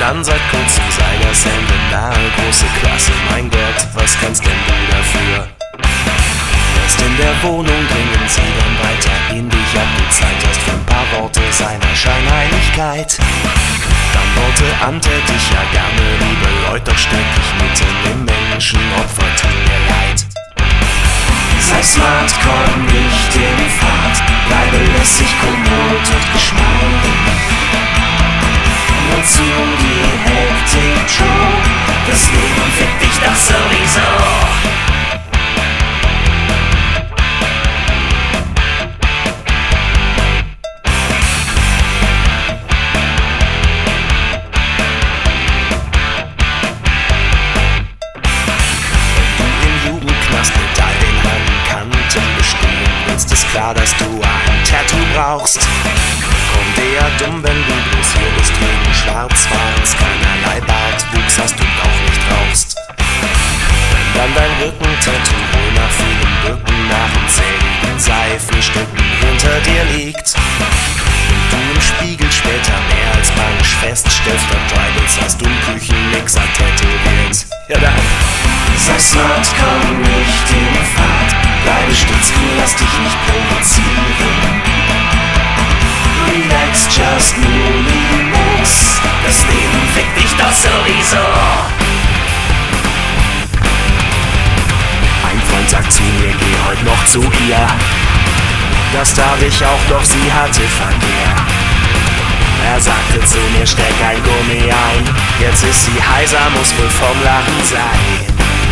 an seit kurzem, sei das Ende nahe, große Klasse, mein Gott, was kannst denn du dafür? Erst in der Wohnung dringen sie dann weiter in dich ab, du Zeit hast für ein paar Worte seiner Scheinheiligkeit. Dann Worte an, tät ich ja gerne, liebe Leute, doch steck ich mitten im Menschen, Opfer, tut mir leid. Sei smart, komm nicht in Fahrt, bleibe lässig, kommod und geschmeidig. Nur zu die Hektik, Joe, das Leben fickt dich doch sowieso. Ist klar, dass du ein Tattoo brauchst. Komm dir dumm, wenn du bloß hier bist, wegen Schwarzfahrens, keinerlei Bartwuchs hast und auch nicht rauchst. Wenn dann dein Rücken-Tattoo wohl nach vielen Bücken, nach unzähligen Seifenstücken hinter dir liegt und du im Spiegel später mehr als panisch feststellst, statt Tribals hast du einen Küchenmixer tätowiert. Ja dann, sei smart, komm nicht in Fahrt, bleibe stets cool, lass dich nicht provozieren. Relax, just relax, das Leben fickt dich doch sowieso. Ein Freund sagt zu mir, geh heute noch zu ihr. Das tat ich auch, doch sie hatte Verkehr. Er sagte zu mir, steck ein Gummi ein, jetzt ist sie heiser, muss wohl vom Lachen sein.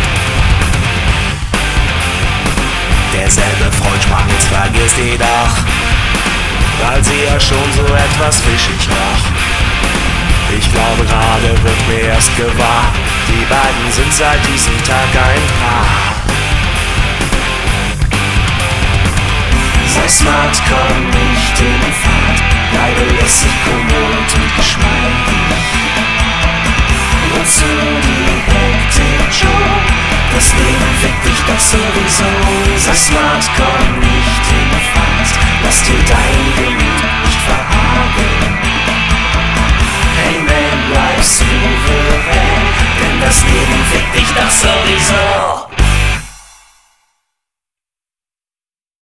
Derselbe Freund sprach, jetzt vergisst die doch, weil sie ja schon so etwas fischig roch. Ich glaube, gerade wird mir erst gewahr, die beiden sind seit diesem Tag ein Paar. Sei smart, komm nicht in Fahrt, bleibe lässig, kommod und geschmeidig. Und zu die Hektik, Joe, das Leben fickt dich doch sowieso. Sei smart.